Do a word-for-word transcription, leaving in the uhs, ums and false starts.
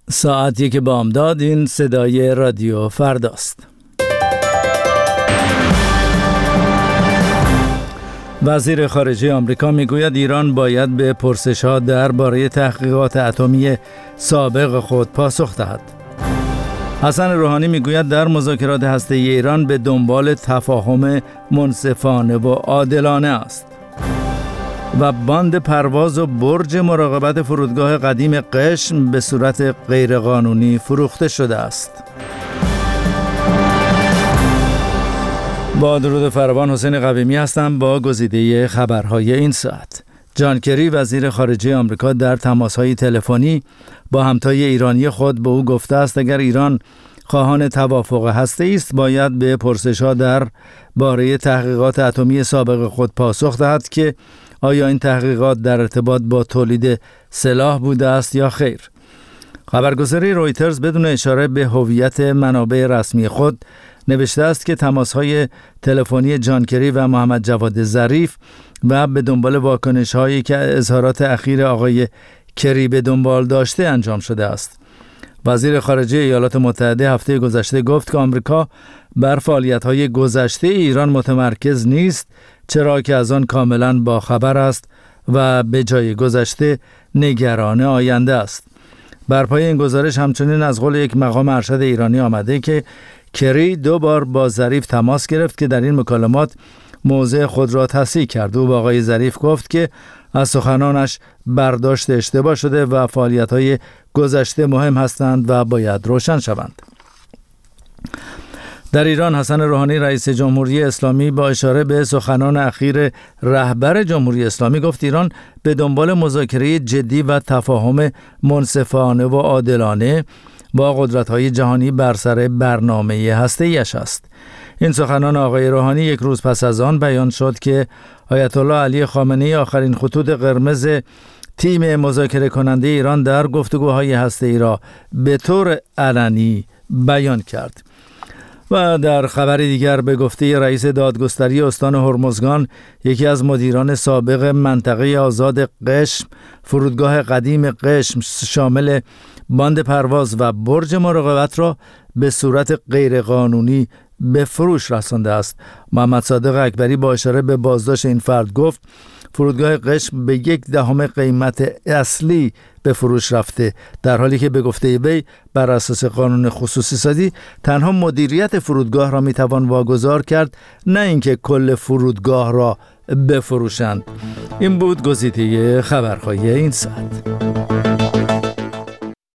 ساعت یک بامداد. این صدای رادیو فرداست. وزیر خارجه آمریکا میگوید ایران باید به پرسش‌ها درباره تحقیقات اتمی سابق خود پاسخ دهد. حسن روحانی میگوید در مذاکرات هسته‌ای ایران به دنبال تفاهم منصفانه و عادلانه است. و باند پرواز و برج مراقبت فرودگاه قدیم قشم به صورت غیرقانونی فروخته شده است. با درود فراوان، حسین قویمی هستم با گزیده خبرهای این ساعت. جان کری وزیر خارجه آمریکا در تماس‌های تلفنی با همتای ایرانی خود به او گفته است اگر ایران خواهان توافق هسته‌ای است باید به پرسش‌ها در باره تحقیقات اتمی سابق خود پاسخ دهد که آیا این تحقیقات در ارتباط با تولید سلاح بوده است یا خیر. خبرگزاری رویترز بدون اشاره به هویت منابع رسمی خود نوشته است که تماس‌های تلفنی جان کری و محمد جواد ظریف و به دنبال واکنش‌هایی که اظهارات اخیر آقای کری به دنبال داشته انجام شده است. وزیر خارجه ایالات متحده هفته گذشته گفت که آمریکا بر فعالیت‌های گذشته ایران متمرکز نیست، چرا که از آن کاملاً باخبر است و به جای گذشته نگران آینده است. بر پای این گزارش همچنین از قول یک مقام ارشد ایرانی آمده که کری دو بار با ظریف تماس گرفت که در این مکالمات موضع خود را تصحیح کرد. او با آقای ظریف گفت که از سخنانش برداشت اشتباه شده و فعالیت‌های گذشته مهم هستند و باید روشن شوند. در ایران حسن روحانی رئیس جمهوری اسلامی با اشاره به سخنان اخیر رهبر جمهوری اسلامی گفت ایران به دنبال مذاکره جدی و تفاهم منصفانه و عادلانه با قدرت‌های جهانی بر سر برنامه هسته‌ایش است. این سخنان آقای روحانی یک روز پس از آن بیان شد که آیت الله علی خامنه‌ای آخرین خطوط قرمز تیم مذاکره کننده ایران در گفتگوهای هسته‌ای را به طور علنی بیان کرد. و در خبر دیگر به گفته رئیس دادگستری استان هرمزگان، یکی از مدیران سابق منطقه آزاد قشم، فرودگاه قدیم قشم شامل باند پرواز و برج مراقبت را به صورت غیرقانونی به فروش رسانده است. محمد صادق اکبری با اشاره به بازداشت این فرد گفت فرودگاه قشم به یک دهم قیمت اصلی به فروش رفته، در حالی که به گفته وی بر اساس قانون خصوصی سازی تنها مدیریت فرودگاه را میتوان واگذار کرد، نه اینکه کل فرودگاه را بفروشند. این بود گزیده خبرهای این ساعت.